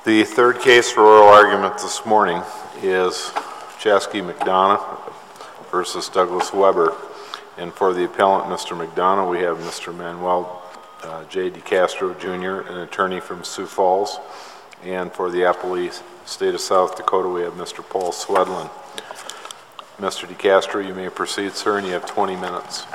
The third case for oral argument this morning is Chasky McDonough versus Douglas Weber. And for the appellant, Mr. McDonough, we have Mr. Manuel J. DeCastro Jr., an attorney from Sioux Falls. And for the appellee, state of South Dakota, we have Mr. Paul Swedlin. Mr. DeCastro, you may proceed, sir, and you have 20 minutes.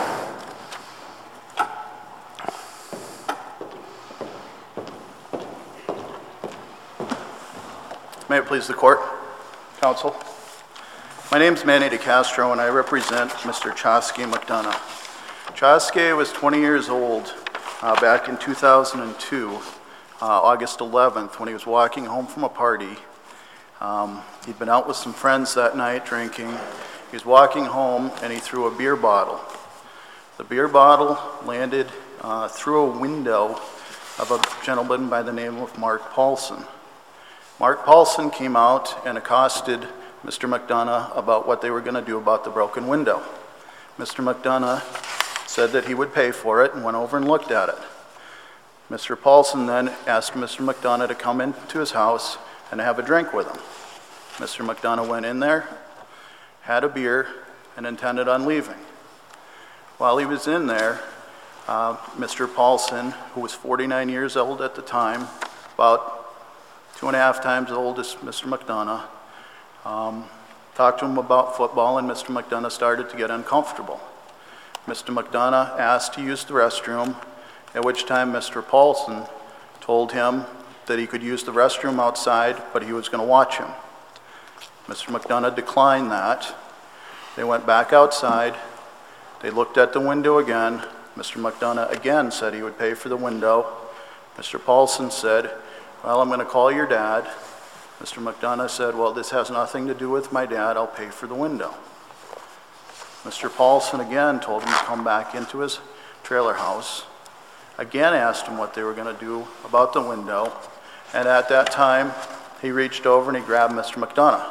May it please the court, counsel. My name is Manny DeCastro and I represent Mr. Chasky McDonough. Chasky was 20 years old back in 2002, August 11th, when he was walking home from a party. He'd been out with some friends that night drinking. He was walking home and he threw a beer bottle. The beer bottle landed through a window of a gentleman by the name of Mark Paulson. Mark Paulson came out and accosted Mr. McDonough about what they were going to do about the broken window. Mr. McDonough said that he would pay for it and went over and looked at it. Mr. Paulson then asked Mr. McDonough to come into his house and have a drink with him. Mr. McDonough went in there, had a beer, and intended on leaving. While he was in there, Mr. Paulson, who was 49 years old at the time, about 2.5 times as old as Mr. McDonough, talked to him about football, and Mr. McDonough started to get uncomfortable. Mr. McDonough asked to use the restroom, at which time Mr. Paulson told him that he could use the restroom outside, but he was going to watch him. Mr. McDonough declined that. They went back outside. They looked at the window again. Mr. McDonough again said he would pay for the window. Mr. Paulson said, "Well, I'm going to call your dad." Mr. McDonough said, "Well, this has nothing to do with my dad. I'll pay for the window." Mr. Paulson again told him to come back into his trailer house, again asked him what they were going to do about the window, and at that time, he reached over and he grabbed Mr. McDonough.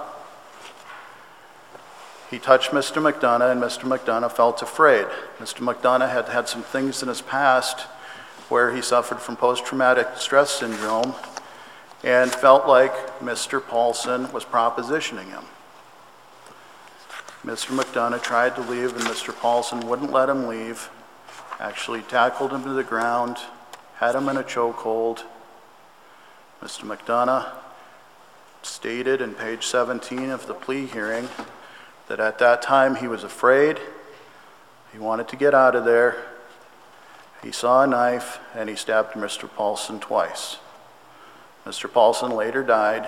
He touched Mr. McDonough, and Mr. McDonough felt afraid. Mr. McDonough had had some things in his past where he suffered from post-traumatic stress syndrome and felt like Mr. Paulson was propositioning him. Mr. McDonough tried to leave, and Mr. Paulson wouldn't let him leave, actually tackled him to the ground, had him in a chokehold. Mr. McDonough stated in page 17 of the plea hearing that at that time he was afraid, he wanted to get out of there, he saw a knife, and he stabbed Mr. Paulson twice. Mr. Paulson later died,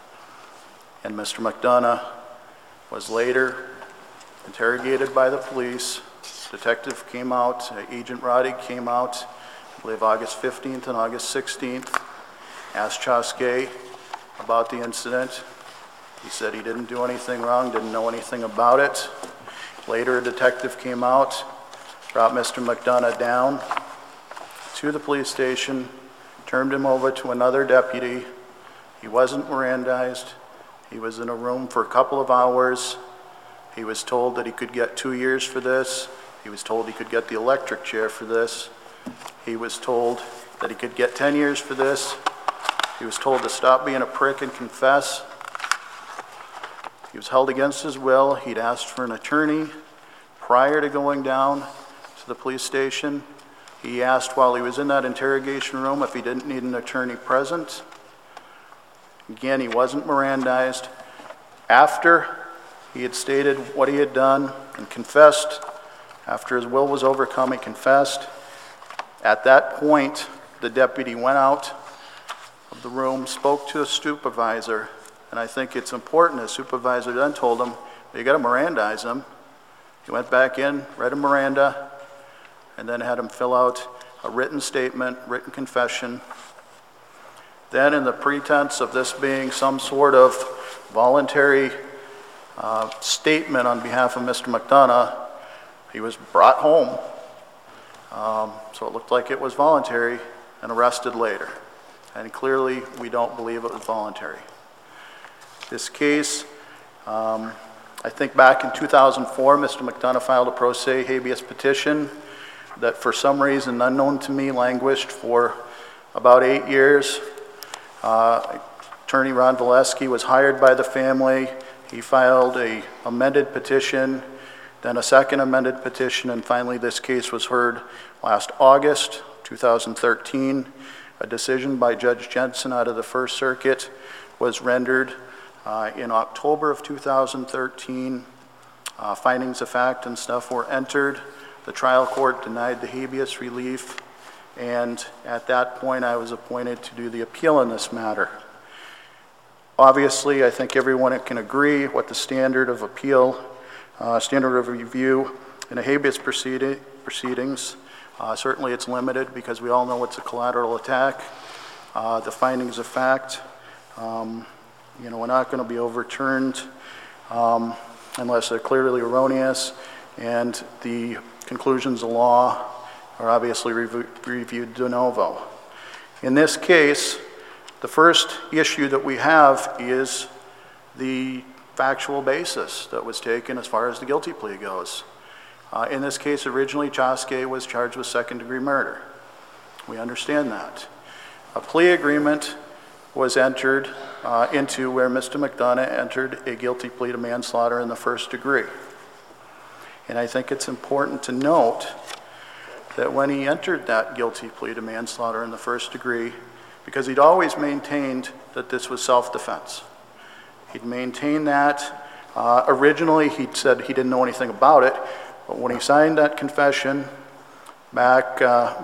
and Mr. McDonough was later interrogated by the police. Detective came out, Agent Roddy came out, I believe August 15th and August 16th, asked Chasky about the incident. He said he didn't do anything wrong, didn't know anything about it. Later, a detective came out, brought Mr. McDonough down to the police station, turned him over to another deputy. He wasn't Mirandized. He was in a room for a couple of hours. He was told that he could get 2 years for this. He was told he could get the electric chair for this. He was told that he could get 10 years for this. He was told to stop being a prick and confess. He was held against his will. He'd asked for an attorney prior to going down to the police station. He asked while he was in that interrogation room if he didn't need an attorney present. Again, he wasn't Mirandized. After he had stated what he had done and confessed, after his will was overcome, he confessed. At that point, the deputy went out of the room, spoke to a supervisor, and I think it's important, the supervisor then told him, "You got to Mirandize him." He went back in, read a Miranda, and then had him fill out a written statement, written confession. Then, in the pretense of this being some sort of voluntary statement on behalf of Mr. McDonough, he was brought home, so it looked like it was voluntary, and arrested later. And clearly, we don't believe it was voluntary. This case, I think back in 2004, Mr. McDonough filed a pro se habeas petition that for some reason unknown to me languished for about 8 years. Attorney Ron Valesky was hired by the family. He filed an amended petition, then a second amended petition, and finally this case was heard last August 2013. A decision by Judge Jensen out of the First Circuit was rendered in October of 2013. Findings of fact and stuff were entered. The trial court denied the habeas relief, and at that point I was appointed to do the appeal in this matter. Obviously, I think everyone can agree what the standard of appeal, standard of review in a habeas proceedings. Certainly it's limited because we all know it's a collateral attack. The findings of fact, we're not going to be overturned unless they're clearly erroneous, and the conclusions of law are obviously reviewed de novo. In this case, the first issue that we have is the factual basis that was taken as far as the guilty plea goes. In this case, originally, Chaske was charged with second-degree murder. We understand that. A plea agreement was entered into where Mr. McDonough entered a guilty plea to manslaughter in the first degree. And I think it's important to note that when he entered that guilty plea to manslaughter in the first degree, because he'd always maintained that this was self-defense. He'd maintained that. Originally, he'd said he didn't know anything about it, but when he signed that confession back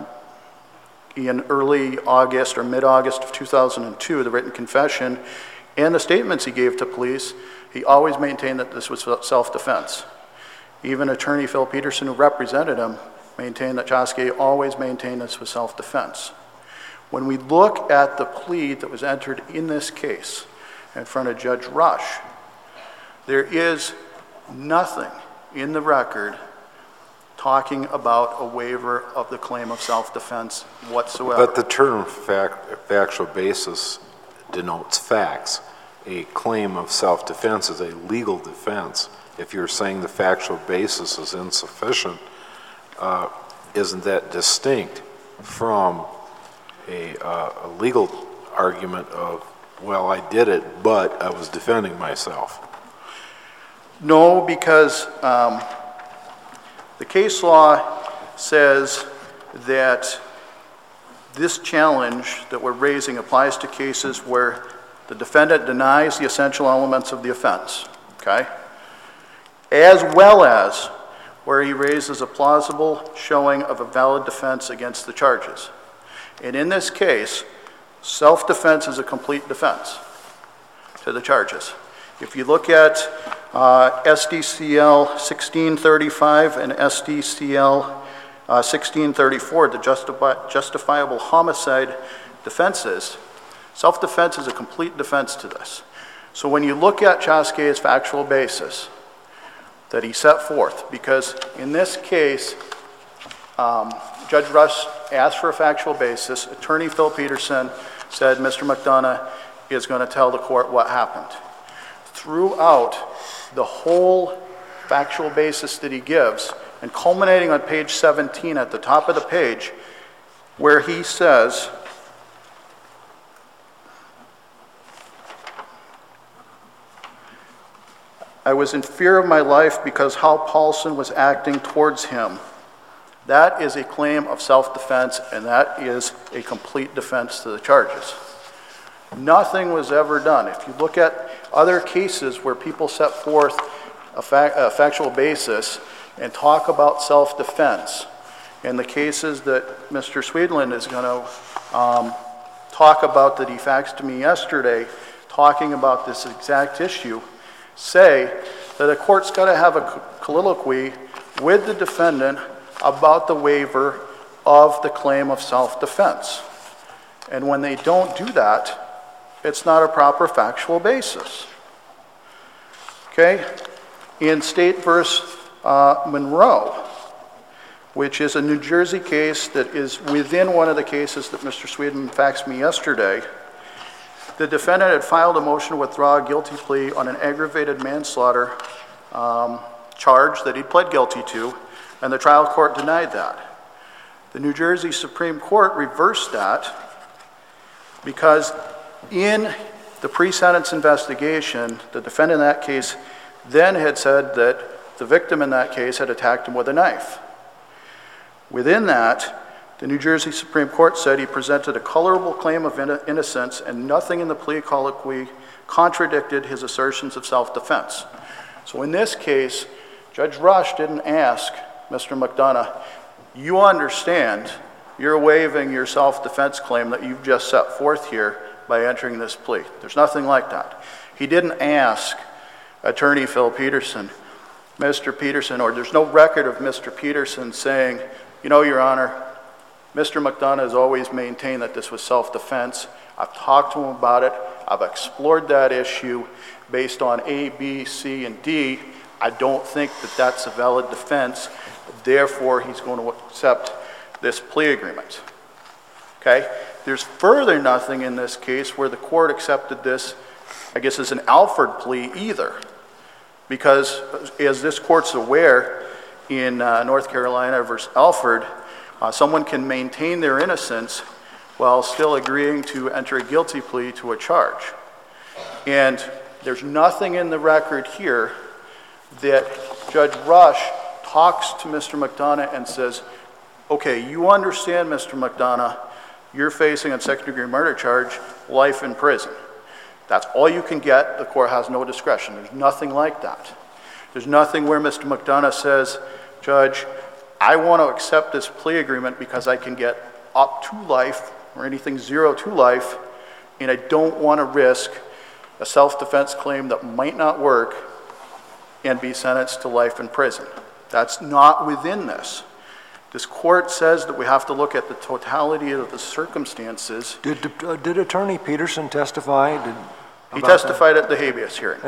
in early August or mid-August of 2002, the written confession, and the statements he gave to police, he always maintained that this was self-defense. Even attorney Phil Peterson, who represented him, maintained that Chaske always maintained this was self-defense. When we look at the plea that was entered in this case in front of Judge Rush, there is nothing in the record talking about a waiver of the claim of self-defense whatsoever. But the term factual basis denotes facts. A claim of self-defense is a legal defense. If you're saying the factual basis is insufficient, isn't that distinct from a legal argument of, well, I did it, but I was defending myself? No, because the case law says that this challenge that we're raising applies to cases where the defendant denies the essential elements of the offense, okay? As well as where he raises a plausible showing of a valid defense against the charges. And in this case, self-defense is a complete defense to the charges. If you look at SDCL 1635 and SDCL 1634, the justifiable homicide defenses, self-defense is a complete defense to this. So when you look at Chaske's factual basis that he set forth, because in this case, Judge Rush asked for a factual basis. Attorney Phil Peterson said Mr. McDonough is going to tell the court what happened. Throughout the whole factual basis that he gives, and culminating on page 17 at the top of the page, where he says, I was in fear of my life because how Paulson was acting towards him. That is a claim of self-defense, and that is a complete defense to the charges. Nothing was ever done. If you look at other cases where people set forth a factual basis and talk about self-defense, and the cases that Mr. Swedlund is going to talk about that he faxed to me yesterday, talking about this exact issue, say that a court's got to have a colloquy with the defendant about the waiver of the claim of self-defense. And when they don't do that, it's not a proper factual basis. Okay? In State v. Monroe, which is a New Jersey case that is within one of the cases that Mr. Sweden faxed me yesterday, the defendant had filed a motion to withdraw a guilty plea on an aggravated manslaughter charge that he pled guilty to, and the trial court denied that. The New Jersey Supreme Court reversed that because in the pre-sentence investigation, the defendant in that case then had said that the victim in that case had attacked him with a knife. Within that, the New Jersey Supreme Court said he presented a colorable claim of innocence and nothing in the plea colloquy contradicted his assertions of self-defense. So in this case, Judge Rush didn't ask Mr. McDonough, you understand you're waiving your self-defense claim that you've just set forth here by entering this plea. There's nothing like that. He didn't ask Attorney Phil Peterson, Mr. Peterson, or there's no record of Mr. Peterson saying, you know, Your Honor, Mr. McDonough has always maintained that this was self-defense. I've talked to him about it. I've explored that issue based on A, B, C, and D. I don't think that that's a valid defense. Therefore, he's going to accept this plea agreement. Okay? There's further nothing in this case where the court accepted this, I guess, as an Alford plea either. Because, as this court's aware, in North Carolina versus Alford, someone can maintain their innocence while still agreeing to enter a guilty plea to a charge. And there's nothing in the record here that Judge Rush talks to Mr. McDonough and says, okay, you understand, Mr. McDonough, you're facing a second-degree murder charge, life in prison. That's all you can get. The court has no discretion. There's nothing like that. There's nothing where Mr. McDonough says, Judge, I want to accept this plea agreement because I can get up to life or anything 0 to life, and I don't want to risk a self-defense claim that might not work and be sentenced to life in prison. That's not within this. This court says that we have to look at the totality of the circumstances. Did Attorney Peterson testify? He testified at the habeas hearing.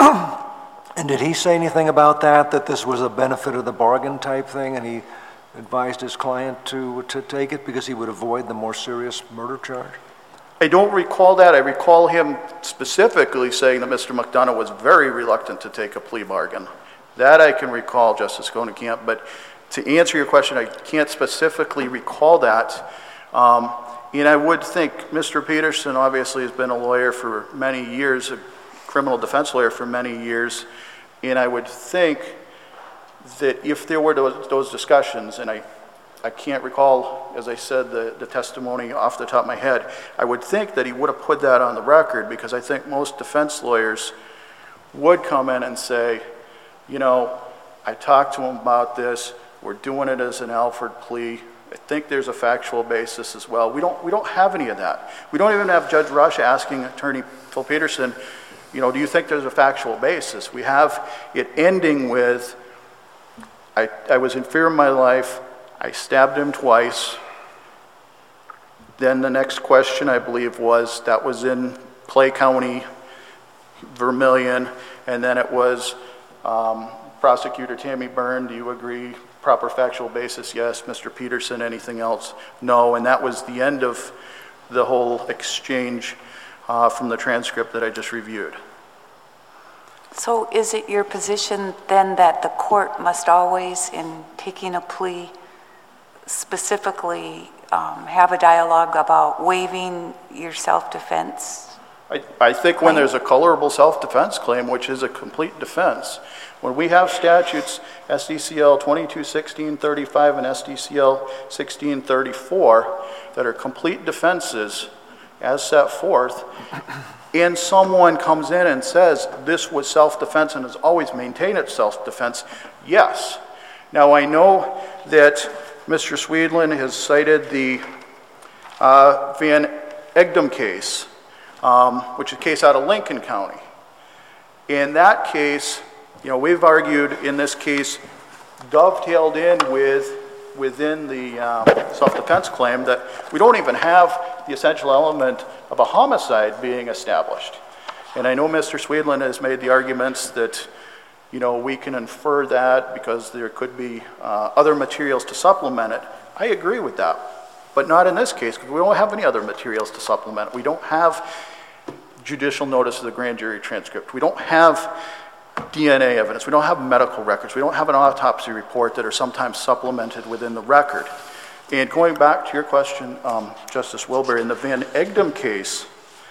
And did he say anything about that this was a benefit of the bargain type thing, and he advised his client to take it because he would avoid the more serious murder charge? I don't recall that. I recall him specifically saying that Mr. McDonough was very reluctant to take a plea bargain. That I can recall, Justice Koenig-Camp, but to answer your question, I can't specifically recall that. And I would think Mr. Peterson obviously has been a lawyer for many years, a criminal defense lawyer for many years, and I would think that if there were those discussions, and I can't recall, as I said, the testimony off the top of my head, I would think that he would have put that on the record because I think most defense lawyers would come in and say, you know, I talked to him about this, we're doing it as an Alford plea, I think there's a factual basis as well. We don't have any of that. We don't even have Judge Rush asking Attorney Phil Peterson, you know, do you think there's a factual basis? We have it ending with, I was in fear of my life, I stabbed him twice. Then the next question, I believe, was, that was in Clay County, Vermilion, and then it was Prosecutor Tammy Byrne, do you agree? Proper factual basis, yes. Mr. Peterson, anything else? No. And that was the end of the whole exchange from the transcript that I just reviewed. So is it your position then that the court must always, in taking a plea, specifically have a dialogue about waiving your self-defense? I think when there's a colorable self-defense claim, which is a complete defense, when we have statutes, SDCL 22-1635 and SDCL 1634, that are complete defenses as set forth, and someone comes in and says this was self-defense and has always maintained its self-defense, yes. Now I know that Mr. Swedlund has cited the Van Egdom case, which is a case out of Lincoln County. In that case, you know, we've argued in this case dovetailed in within the self-defense claim that we don't even have the essential element of a homicide being established. And I know Mr. Swedlund has made the arguments that, you know, we can infer that because there could be other materials to supplement it. I agree with that, but not in this case because we don't have any other materials to supplement it. We don't have judicial notice of the grand jury transcript. We don't have DNA evidence. We don't have medical records. We don't have an autopsy report that are sometimes supplemented within the record. And going back to your question, Justice Wilbur, in the Van Egdom case,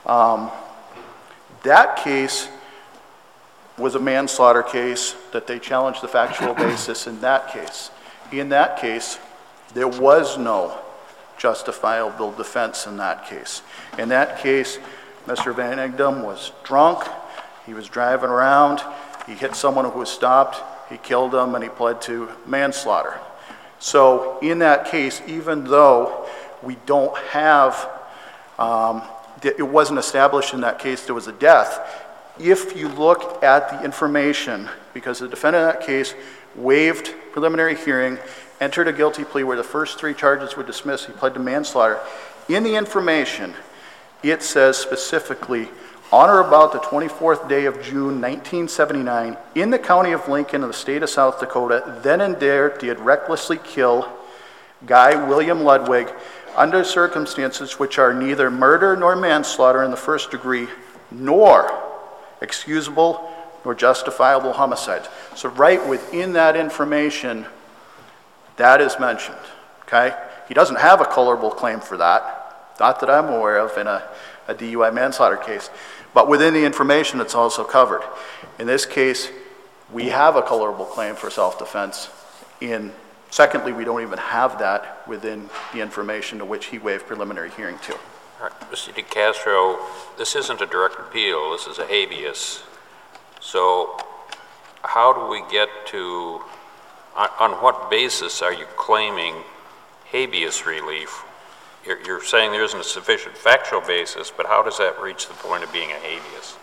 That case was a manslaughter case that they challenged the factual basis in that case. In that case, there was no justifiable defense in that case. In that case, Mr. Van Egdom was drunk, he was driving around, he hit someone who was stopped, he killed him, and he pled to manslaughter. So in that case, even though we don't have, it wasn't established in that case there was a death, if you look at the information, because the defendant in that case waived preliminary hearing, entered a guilty plea where the first 3 charges were dismissed, he pled to manslaughter. In the information, it says specifically, on or about the 24th day of June 1979, in the county of Lincoln in the state of South Dakota, then and there did recklessly kill Guy William Ludwig under circumstances which are neither murder nor manslaughter in the first degree, nor excusable nor justifiable homicide. So right within that information, that is mentioned, okay? He doesn't have a colorable claim for that, not that I'm aware of in a DUI manslaughter case, but within the information it's also covered. In this case, we have a colorable claim for self-defense. Secondly, we don't even have that within the information to which he waived preliminary hearing to. All right, Mr. DeCastro, this isn't a direct appeal, this is a habeas. So how do we get to, on what basis are you claiming habeas relief? You're saying there isn't a sufficient factual basis, but how does that reach the point of being a habeas?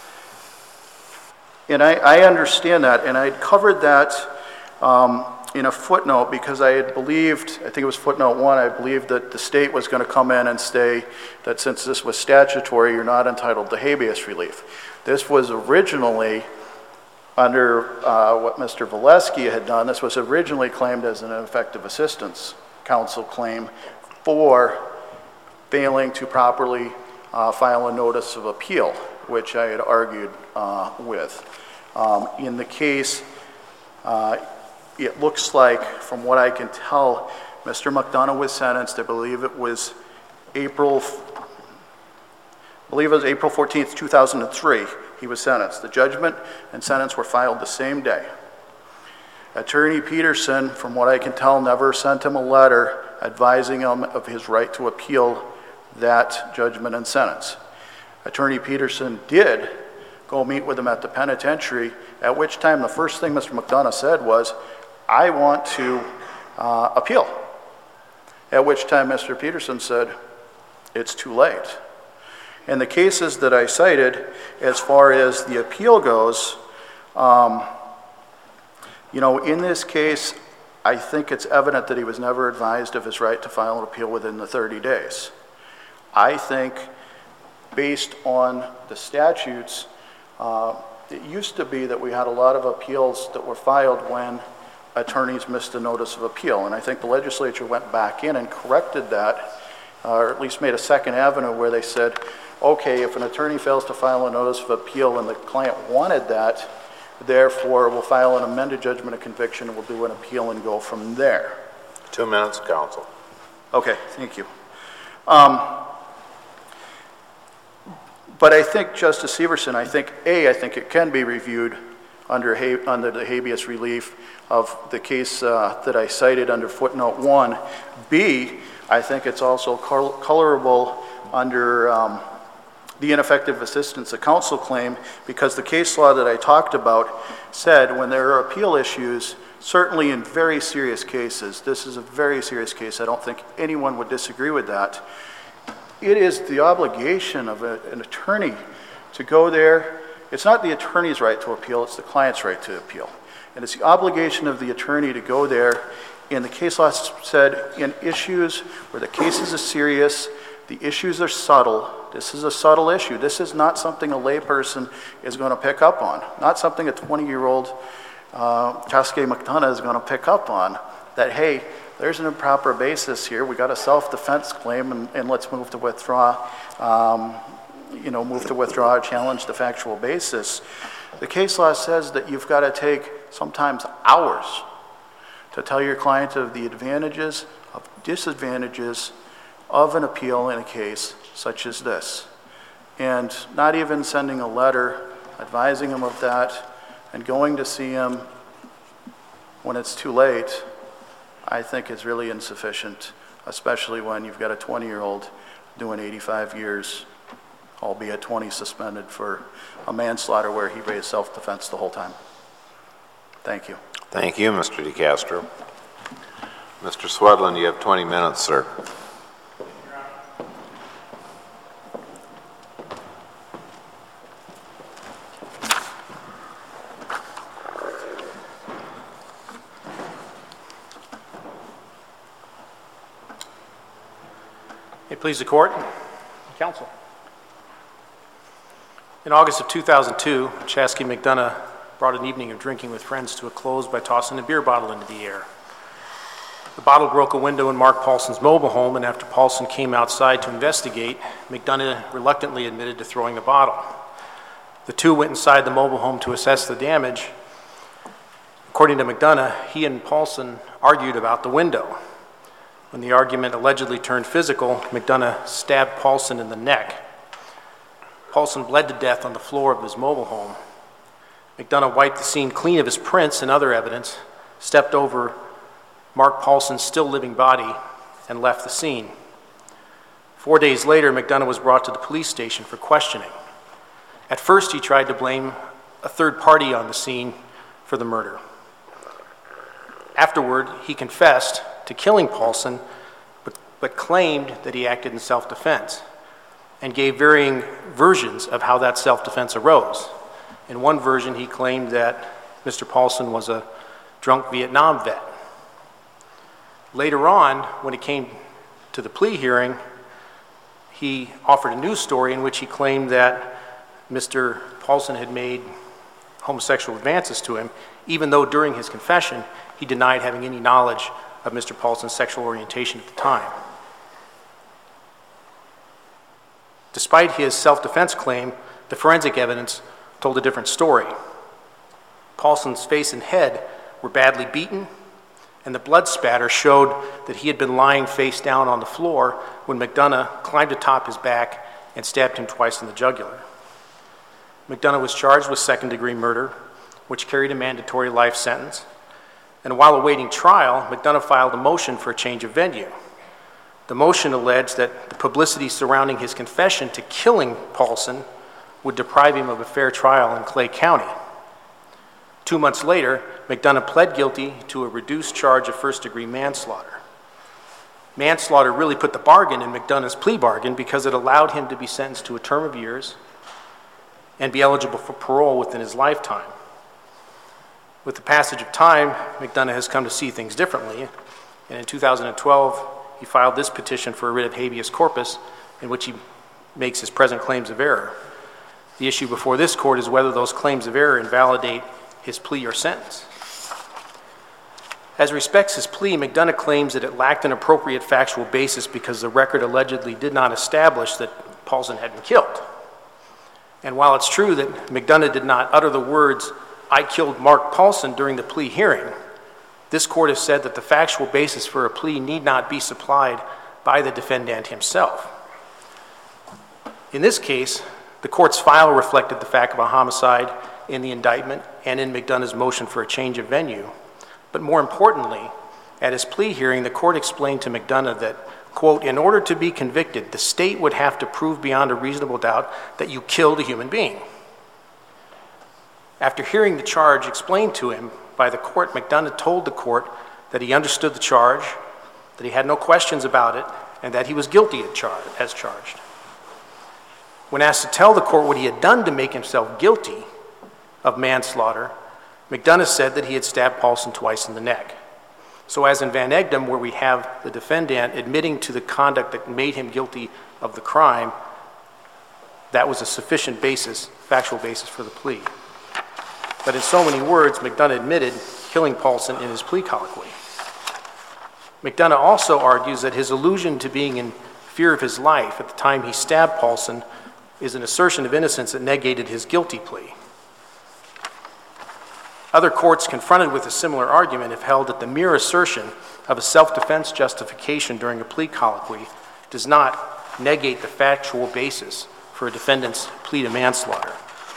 And I understand that, and I covered that in a footnote because I had believed, I think it was footnote 1, I believed that the state was going to come in and say that since this was statutory, you're not entitled to habeas relief. This was originally, under what Mr. Valesky had done, this was originally claimed as an ineffective assistance counsel claim for failing to properly file a notice of appeal, which I had argued with. In the case, it looks like, from what I can tell, Mr. McDonough was sentenced, I believe it was April 14th, 2003, he was sentenced. The judgment and sentence were filed the same day. Attorney Peterson, from what I can tell, never sent him a letter advising him of his right to appeal that judgment and sentence. Attorney Peterson did go meet with him at the penitentiary, at which time the first thing Mr. McDonough said was, I want to appeal. At which time Mr. Peterson said, it's too late. In the cases that I cited, as far as the appeal goes, in this case, I think it's evident that he was never advised of his right to file an appeal within the 30 days. I think, based on the statutes, it used to be that we had a lot of appeals that were filed when attorneys missed a notice of appeal, and I think the legislature went back in and corrected that, or at least made a second avenue where they said, okay, if an attorney fails to file a notice of appeal and the client wanted that, therefore we'll file an amended judgment of conviction and we'll do an appeal and go from there. 2 minutes, counsel. Okay, thank you. But I think, Justice Severson, I think it can be reviewed under the habeas relief of the case that I cited under footnote 1. B, I think it's also colorable under the ineffective assistance of counsel claim, because the case law that I talked about said when there are appeal issues, certainly in very serious cases, this is a very serious case, I don't think anyone would disagree with that, it is the obligation of an attorney to go there. It's not the attorney's right to appeal, it's the client's right to appeal. And it's the obligation of the attorney to go there. And the case law said in issues where the cases are serious, the issues are subtle. This is a subtle issue. This is not something a layperson is going to pick up on. Not something a 20-year-old Chasque McDonough is going to pick up on. That, hey, there's an improper basis here. We got a self-defense claim, and let's move to withdraw. Challenge the factual basis. The case law says that you've got to take sometimes hours to tell your client of the advantages, of disadvantages of an appeal in a case such as this. And not even sending a letter advising him of that and going to see him when it's too late, I think is really insufficient, especially when you've got a 20-year-old doing 85 years, albeit 20 suspended for a manslaughter where he raised self-defense the whole time. Thank you. Thank you, Mr. DeCastro. Mr. Swedlund, you have 20 minutes, sir. May it please the court, counsel. In August of 2002, Chasky McDonough brought an evening of drinking with friends to a close by tossing a beer bottle into the air. The bottle broke a window in Mark Paulson's mobile home, and after Paulson came outside to investigate, McDonough reluctantly admitted to throwing the bottle. The two went inside the mobile home to assess the damage. According to McDonough, he and Paulson argued about the window. When the argument allegedly turned physical, McDonough stabbed Paulson in the neck. Paulson bled to death on the floor of his mobile home. McDonough wiped the scene clean of his prints and other evidence, stepped over Mark Paulson's still living body, and left the scene. 4 days later, McDonough was brought to the police station for questioning. At first, he tried to blame a third party on the scene for the murder. Afterward, he confessed to killing Paulson, but claimed that he acted in self-defense and gave varying versions of how that self-defense arose. In one version, he claimed that Mr. Paulson was a drunk Vietnam vet. Later on, when it came to the plea hearing, he offered a new story in which he claimed that Mr. Paulson had made homosexual advances to him, even though during his confession, he denied having any knowledge of Mr. Paulson's sexual orientation at the time. Despite his self-defense claim, the forensic evidence told a different story. Paulson's face and head were badly beaten, and the blood spatter showed that he had been lying face down on the floor when McDonough climbed atop his back and stabbed him twice in the jugular. McDonough was charged with second-degree murder, which carried a mandatory life sentence. And while awaiting trial, McDonough filed a motion for a change of venue. The motion alleged that the publicity surrounding his confession to killing Paulson would deprive him of a fair trial in Clay County. 2 months later, McDonough pled guilty to a reduced charge of first-degree manslaughter. Manslaughter really put the bargain in McDonough's plea bargain because it allowed him to be sentenced to a term of years and be eligible for parole within his lifetime. With the passage of time, McDonough has come to see things differently, and in 2012, he filed this petition for a writ of habeas corpus in which he makes his present claims of error. The issue before this court is whether those claims of error invalidate his plea or sentence. As respects his plea, McDonough claims that it lacked an appropriate factual basis because the record allegedly did not establish that Paulson had been killed. And while it's true that McDonough did not utter the words, "I killed Mark Paulson" during the plea hearing, this court has said that the factual basis for a plea need not be supplied by the defendant himself. In this case, the court's file reflected the fact of a homicide in the indictment and in McDonough's motion for a change of venue. But more importantly, at his plea hearing, the court explained to McDonough that, quote, "In order to be convicted, the state would have to prove beyond a reasonable doubt that you killed a human being." After hearing the charge explained to him by the court, McDonough told the court that he understood the charge, that he had no questions about it, and that he was guilty as charged. When asked to tell the court what he had done to make himself guilty of manslaughter, McDonough said that he had stabbed Paulson twice in the neck. So as in Van Egdom, where we have the defendant admitting to the conduct that made him guilty of the crime, that was a sufficient basis, factual basis for the plea. But in so many words, McDonough admitted killing Paulson in his plea colloquy. McDonough also argues that his allusion to being in fear of his life at the time he stabbed Paulson is an assertion of innocence that negated his guilty plea. Other courts confronted with a similar argument have held that the mere assertion of a self-defense justification during a plea colloquy does not negate the factual basis for a defendant's plea to manslaughter.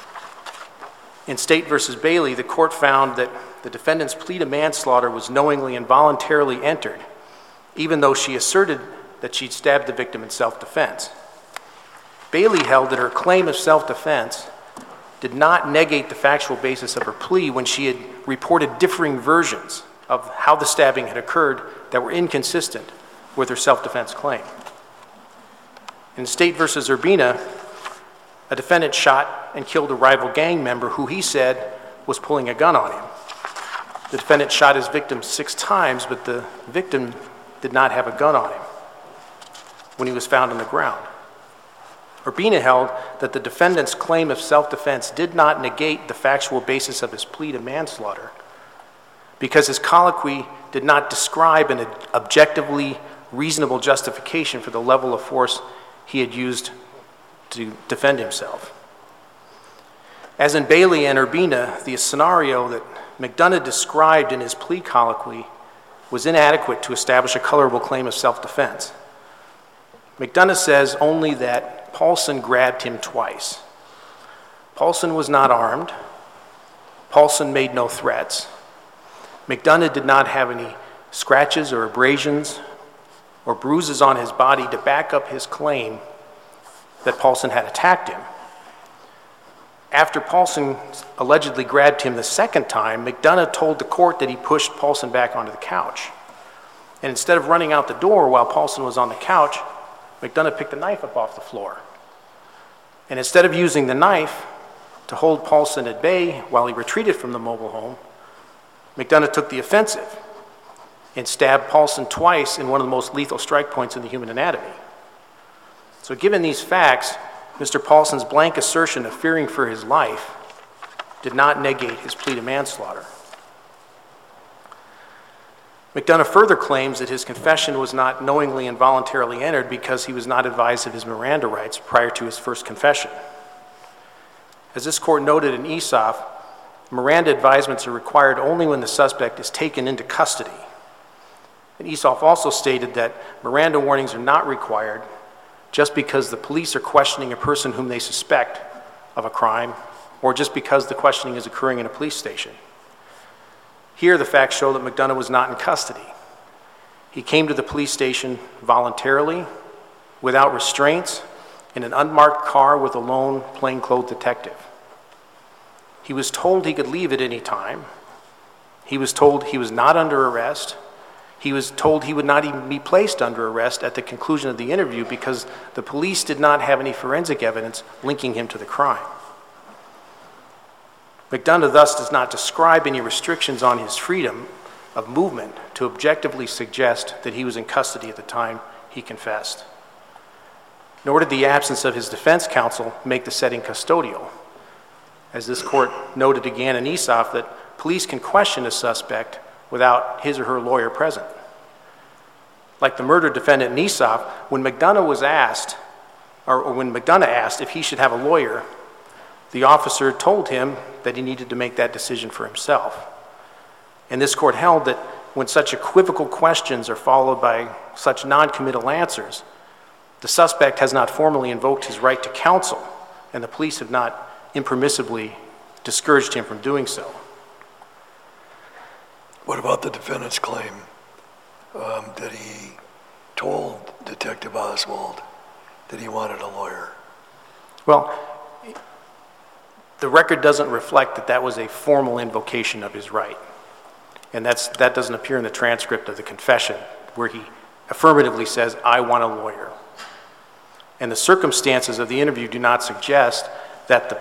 In State v. Bailey, the court found that the defendant's plea to manslaughter was knowingly and voluntarily entered, even though she asserted that she'd stabbed the victim in self-defense. Bailey held that her claim of self-defense did not negate the factual basis of her plea when she had reported differing versions of how the stabbing had occurred that were inconsistent with her self-defense claim. In State v. Urbina, a defendant shot and killed a rival gang member who he said was pulling a gun on him. The defendant shot his victim 6 times, but the victim did not have a gun on him when he was found on the ground. Urbina held that the defendant's claim of self-defense did not negate the factual basis of his plea to manslaughter because his colloquy did not describe an objectively reasonable justification for the level of force he had used to defend himself. As in Bailey and Urbina, the scenario that McDonough described in his plea colloquy was inadequate to establish a colorable claim of self-defense. McDonough says only that Paulson grabbed him twice. Paulson was not armed. Paulson made no threats. McDonough did not have any scratches or abrasions or bruises on his body to back up his claim that Paulson had attacked him. After Paulson allegedly grabbed him the second time, McDonough told the court that he pushed Paulson back onto the couch. And instead of running out the door while Paulson was on the couch, McDonough picked a knife up off the floor. And instead of using the knife to hold Paulson at bay while he retreated from the mobile home, McDonough took the offensive and stabbed Paulson twice in one of the most lethal strike points in the human anatomy. So given these facts, Mr. Paulson's blank assertion of fearing for his life did not negate his plea to manslaughter. McDonough further claims that his confession was not knowingly and voluntarily entered because he was not advised of his Miranda rights prior to his first confession. As this court noted in Esoff, Miranda advisements are required only when the suspect is taken into custody. And Esoff also stated that Miranda warnings are not required just because the police are questioning a person whom they suspect of a crime or just because the questioning is occurring in a police station. Here, the facts show that McDonough was not in custody. He came to the police station voluntarily, without restraints, in an unmarked car with a lone, plainclothes detective. He was told he could leave at any time. He was told he was not under arrest. He was told he would not even be placed under arrest at the conclusion of the interview because the police did not have any forensic evidence linking him to the crime. McDonough thus does not describe any restrictions on his freedom of movement to objectively suggest that he was in custody at the time he confessed. Nor did the absence of his defense counsel make the setting custodial. As this court noted again in Esoff, that police can question a suspect without his or her lawyer present. Like the murder defendant in Esoff, when McDonough was asked, or when McDonough asked if he should have a lawyer, the officer told him that he needed to make that decision for himself. And this court held that when such equivocal questions are followed by such non-committal answers, the suspect has not formally invoked his right to counsel, and the police have not impermissibly discouraged him from doing so. What about the defendant's claim that he told Detective Oswald that he wanted a lawyer? Well, the record doesn't reflect that that was a formal invocation of his right. And that doesn't appear in the transcript of the confession where he affirmatively says, "I want a lawyer." And the circumstances of the interview do not suggest that the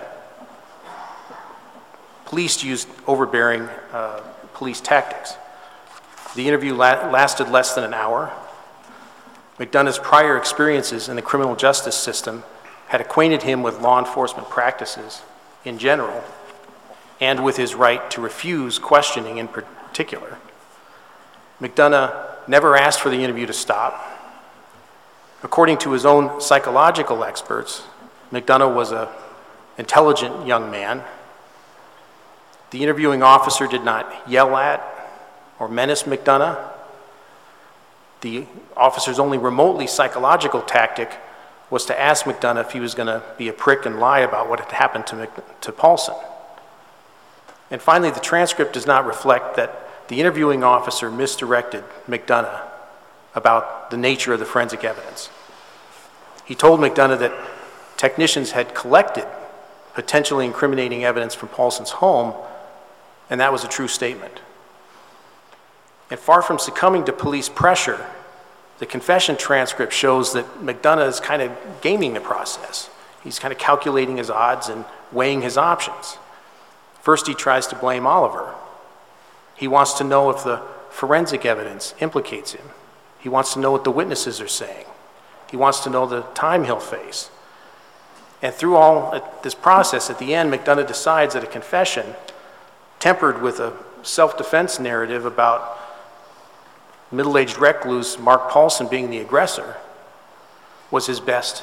police used overbearing police tactics. The interview lasted less than an hour. McDonough's prior experiences in the criminal justice system had acquainted him with law enforcement practices in general and with his right to refuse questioning in particular. McDonough never asked for the interview to stop. According to his own psychological experts, McDonough was an intelligent young man. The interviewing officer did not yell at or menace McDonough. The officer's only remotely psychological tactic was to ask McDonough if he was going to be a prick and lie about what had happened to Paulson. And finally, the transcript does not reflect that the interviewing officer misdirected McDonough about the nature of the forensic evidence. He told McDonough that technicians had collected potentially incriminating evidence from Paulson's home, and that was a true statement. And far from succumbing to police pressure, the confession transcript shows that McDonough is kind of gaming the process. He's kind of calculating his odds and weighing his options. First, he tries to blame Oliver. He wants to know if the forensic evidence implicates him. He wants to know what the witnesses are saying. He wants to know the time he'll face. And through all this process, at the end, McDonough decides that a confession, tempered with a self-defense narrative about middle-aged recluse Mark Paulson being the aggressor, was his best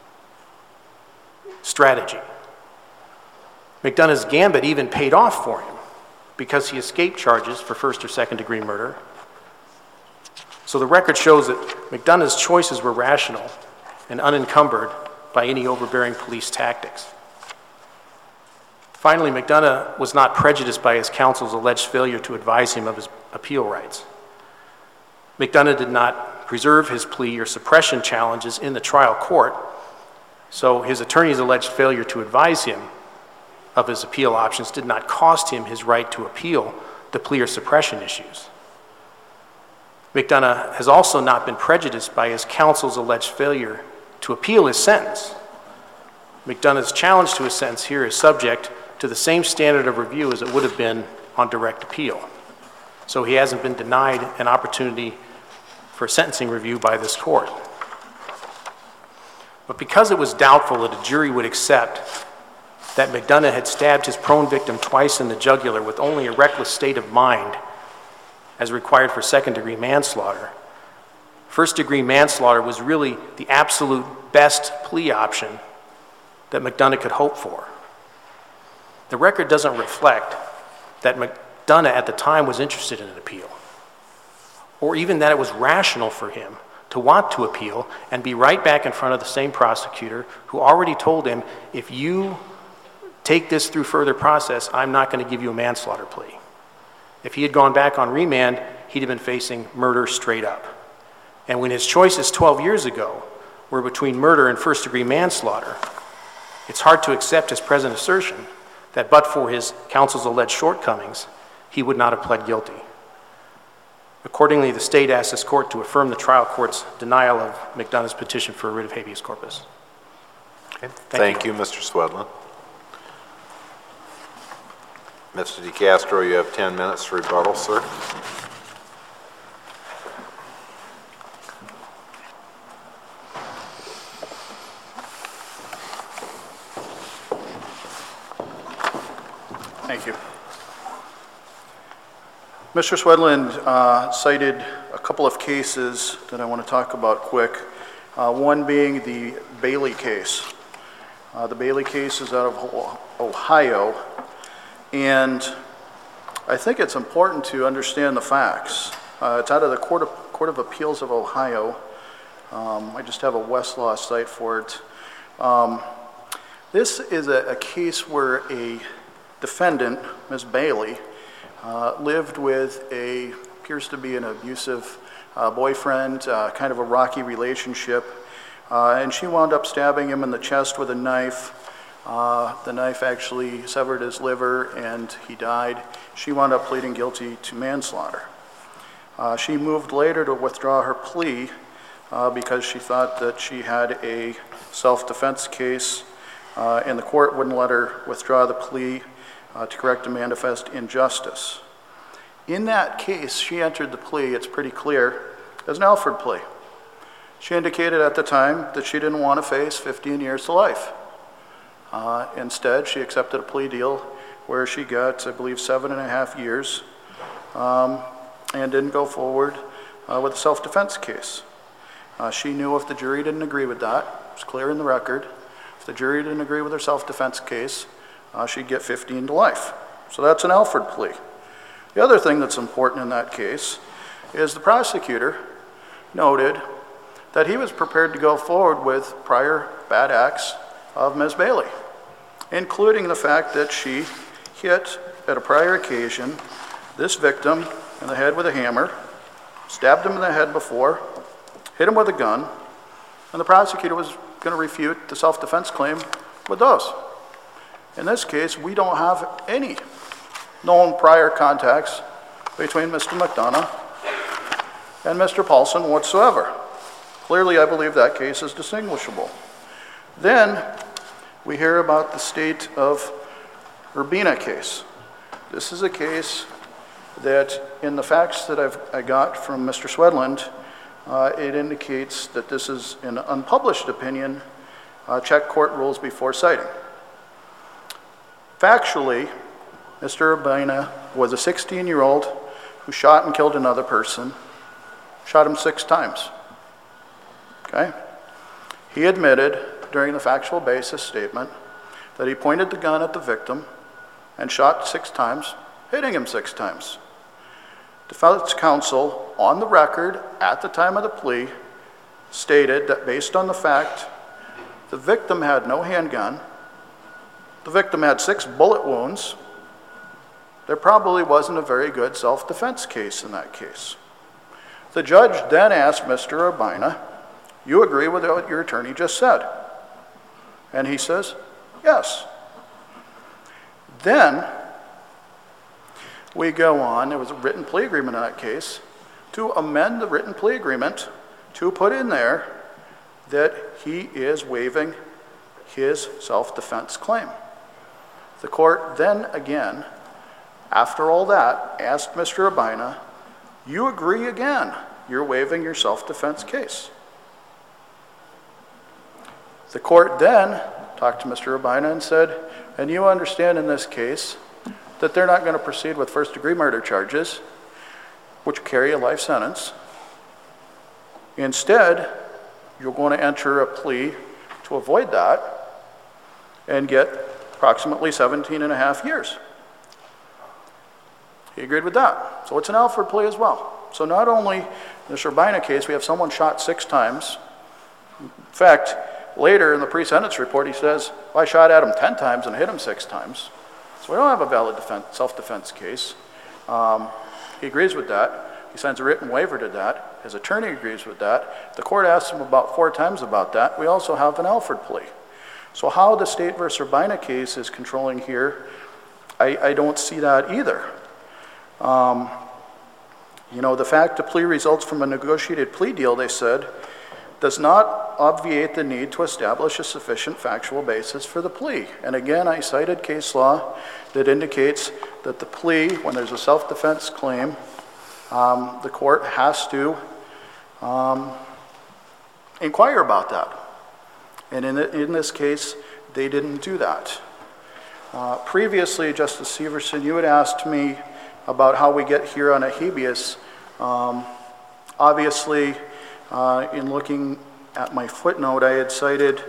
strategy. McDonough's gambit even paid off for him because he escaped charges for first or second degree murder. So the record shows that McDonough's choices were rational and unencumbered by any overbearing police tactics. Finally, McDonough was not prejudiced by his counsel's alleged failure to advise him of his appeal rights. McDonough did not preserve his plea or suppression challenges in the trial court, so his attorney's alleged failure to advise him of his appeal options did not cost him his right to appeal the plea or suppression issues. McDonough has also not been prejudiced by his counsel's alleged failure to appeal his sentence. McDonough's challenge to his sentence here is subject to the same standard of review as it would have been on direct appeal. So he hasn't been denied an opportunity for sentencing review by this court. But because it was doubtful that a jury would accept that McDonough had stabbed his prone victim twice in the jugular with only a reckless state of mind, as required for second-degree manslaughter, first-degree manslaughter was really the absolute best plea option that McDonough could hope for. The record doesn't reflect that McDonough at the time was interested in an appeal, or even that it was rational for him to want to appeal and be right back in front of the same prosecutor who already told him, if you take this through further process, I'm not going to give you a manslaughter plea. If he had gone back on remand, he'd have been facing murder straight up. And when his choices 12 years ago were between murder and first-degree manslaughter, it's hard to accept his present assertion that but for his counsel's alleged shortcomings, he would not have pled guilty. Accordingly, the state asks this court to affirm the trial court's denial of McDonough's petition for a writ of habeas corpus. Okay. Thank you, Mr. Swedlund. Mr. DeCastro, you have 10 minutes for rebuttal, sir. Thank you. Mr. Swedlund cited a couple of cases that I want to talk about quick. One being the Bailey case. The Bailey case is out of Ohio, and I think it's important to understand the facts. It's out of the Court of Appeals of Ohio. I just have a Westlaw site for it. This is a case where a defendant, Ms. Bailey, lived with appears to be an abusive boyfriend, kind of a rocky relationship, and she wound up stabbing him in the chest with a knife. The knife actually severed his liver and he died. She wound up pleading guilty to manslaughter. She moved later to withdraw her plea because she thought that she had a self-defense case and the court wouldn't let her withdraw the plea to correct a manifest injustice. In that case, she entered the plea, it's pretty clear, as an Alford plea. She indicated at the time that she didn't want to face 15 years to life. Instead, she accepted a plea deal where she got, I believe, 7.5 years and didn't go forward with a self-defense case. She knew if the jury didn't agree with that, it was clear in the record, if the jury didn't agree with her self-defense case, she'd get 15 to life. So that's an Alford plea. The other thing that's important in that case is the prosecutor noted that he was prepared to go forward with prior bad acts of Ms. Bailey, including the fact that she hit, at a prior occasion, this victim in the head with a hammer, stabbed him in the head before, hit him with a gun, and the prosecutor was going to refute the self-defense claim with those. In this case, we don't have any known prior contacts between Mr. McDonough and Mr. Paulson whatsoever. Clearly, I believe that case is distinguishable. Then we hear about the state of Urbina case. This is a case that, in the facts that I got from Mr. Swedland, it indicates that this is an unpublished opinion, check court rules before citing. Factually, Mr. Urbina was a 16-year-old who shot and killed another person, shot him 6 times. Okay? He admitted during the factual basis statement that he pointed the gun at the victim and shot 6 times, hitting him 6 times. Defense counsel, on the record at the time of the plea, stated that based on the fact the victim had no handgun, the victim had 6 bullet wounds, there probably wasn't a very good self-defense case in that case. The judge then asked Mr. Urbina, "You agree with what your attorney just said?" And he says, "Yes." Then we go on, there was a written plea agreement in that case, to amend the written plea agreement to put in there that he is waiving his self-defense claim. The court then again, after all that, asked Mr. Urbina, "You agree again, you're waiving your self-defense case." The court then talked to Mr. Urbina and said, "And you understand in this case that they're not going to proceed with first-degree murder charges, which carry a life sentence. Instead, you're going to enter a plea to avoid that and get approximately 17 and a half years." He agreed with that. So it's an Alford plea as well. So not only in the Urbina case, we have someone shot 6 times. In fact, later in the pre-sentence report, he says, "Well, I shot at him 10 times and hit him 6 times. So we don't have a valid self-defense case. He agrees with that. He signs a written waiver to that. His attorney agrees with that. The court asks him about 4 times about that. We also have an Alford plea. So how the State versus Urbina case is controlling here, I don't see that either. The fact the plea results from a negotiated plea deal, they said, does not obviate the need to establish a sufficient factual basis for the plea. And again, I cited case law that indicates that the plea, when there's a self-defense claim, the court has to inquire about that. And in this case, they didn't do that. Previously, Justice Severson, you had asked me about how we get here on a habeas. Obviously, in looking at my footnote, I had cited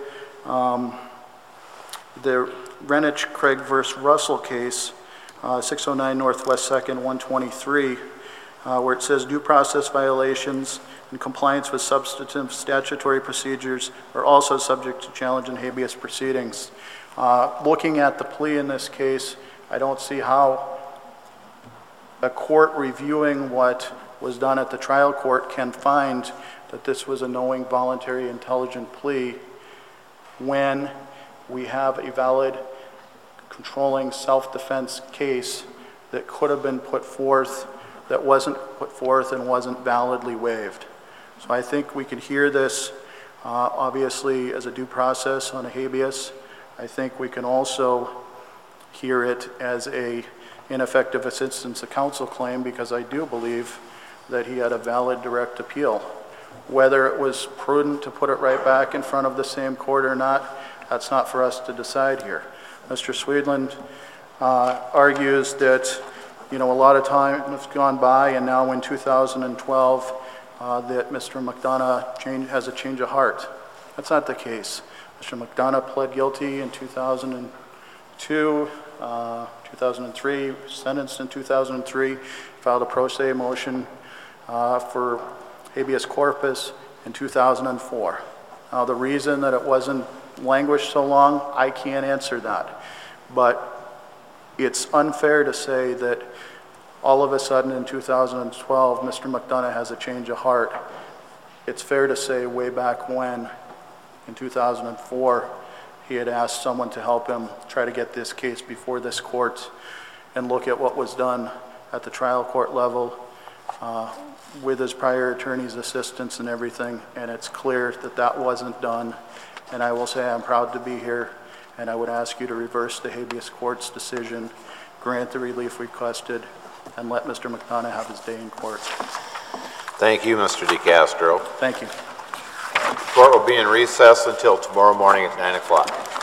the Renich-Craig versus Russell case, 609 Northwest 2nd, 123, where it says due process violations in compliance with substantive statutory procedures are also subject to challenge in habeas proceedings. Looking at the plea in this case, I don't see how a court reviewing what was done at the trial court can find that this was a knowing, voluntary, intelligent plea when we have a valid, controlling self-defense case that could have been put forth, that wasn't put forth and wasn't validly waived. So I think we could hear this, obviously, as a due process on a habeas. I think we can also hear it as a ineffective assistance of counsel claim, because I do believe that he had a valid direct appeal. Whether it was prudent to put it right back in front of the same court or not, that's not for us to decide here. Mr. Swedland argues that, a lot of time has gone by, and now in 2012, that Mr. McDonough has a change of heart. That's not the case. Mr. McDonough pled guilty in 2002, 2003, sentenced in 2003, filed a pro se motion for habeas corpus in 2004. Now, the reason that it wasn't languished so long, I can't answer that. But it's unfair to say that all of a sudden in 2012, Mr. McDonough has a change of heart. It's fair to say way back when, in 2004, he had asked someone to help him try to get this case before this court and look at what was done at the trial court level with his prior attorney's assistance and everything, and it's clear that that wasn't done. And I will say I'm proud to be here, and I would ask you to reverse the habeas court's decision, grant the relief requested, and let Mr. McDonough have his day in court. Thank you, Mr. DeCastro. Thank you. Court will be in recess until tomorrow morning at 9 o'clock.